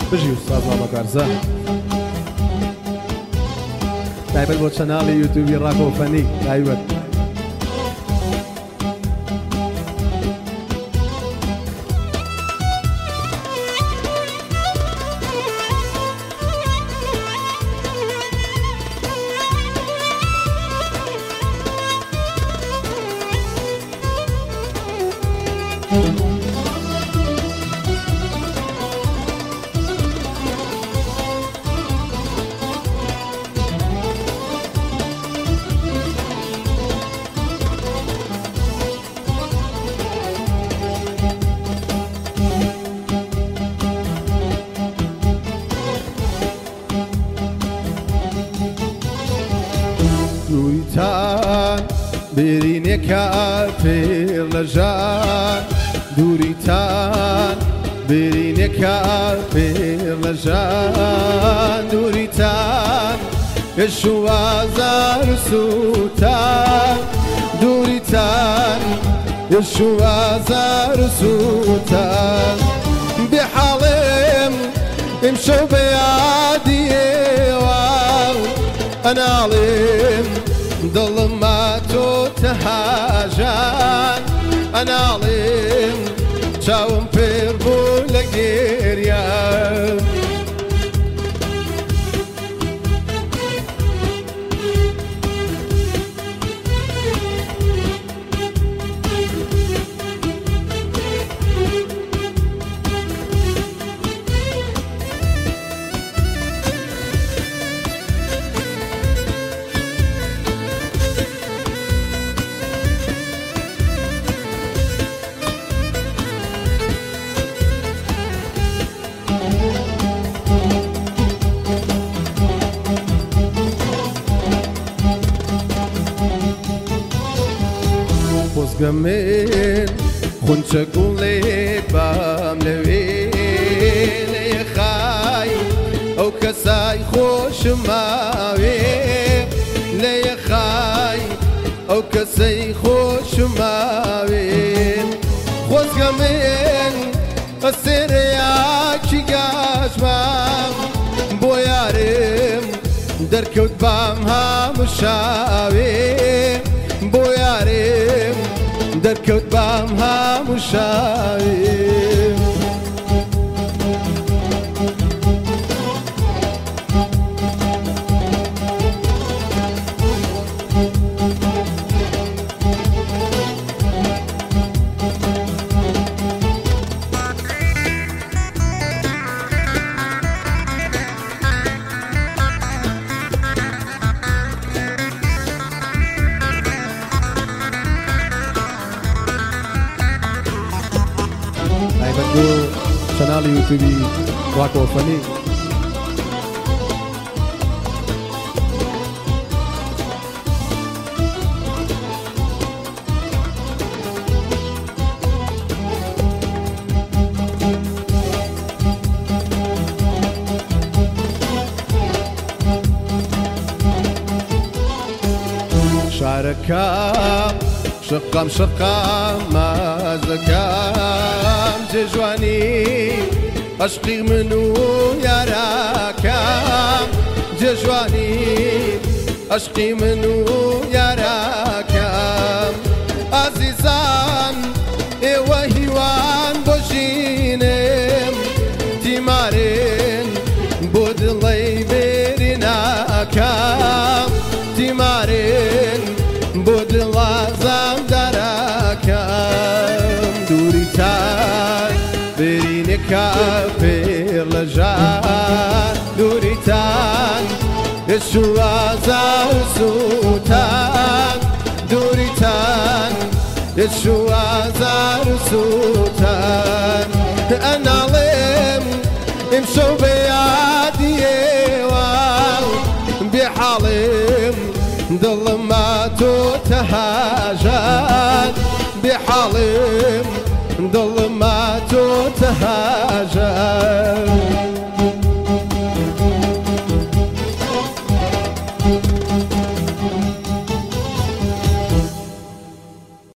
بژی ئوستاز بابەکارزە تایبەت بۆ چەناڵی یوتیوبی ڕاکۆفەنی تایبەت دووریتان برینێکە پێر لە ژان دووریتان برینێکە پێر لە ژان دووریتان هێش و ئازار و سووتان دووریتان هێش و ئازار و سووتان بێحاڵێم ئەمشەو بە یادی ئێوە ئەناڵێم دڵم ما تۆ تەهاژان ئەناڵێم چاوم پێر بوو لە گێریا خۆزگەمێن خونچە گوڵێ بام لەوێ لە یەخای ئەو کەسای خۆشم ماوێ لە یەخای ئەو کەسەی خۆشم ماوێ خۆزگەمێن ئەسێرەیاکی گاژمام بۆ یارم دەرکەوت بام هەمووشاوێ بۆ یارم دەرکەوت بام هەمووشاوێ چەناڵی یوتیوبی ڕاکۆفەنی شارەکەم شقام شقام مازەکەم جێژوانی عشقی من و یاراکەم جێژوانی عشقی من و یاراکەم ئازیزان ئێوە هیوان بۆ ژینم تیمارن بۆ دڵی بێری ناکەم تیمارن بۆ دڵازام دەراکەم دووریتان برینێکە پێر لە ژان دووریتان هێش و ئازار و سووتان دووریتان هێش و ئازار و سووتان ئەناڵێم ئەمشەو بە یادی ئێوە بێحاڵێم دڵم ما تۆ تەهاژان بێحاڵێم دڵم ما تۆ تەهاژان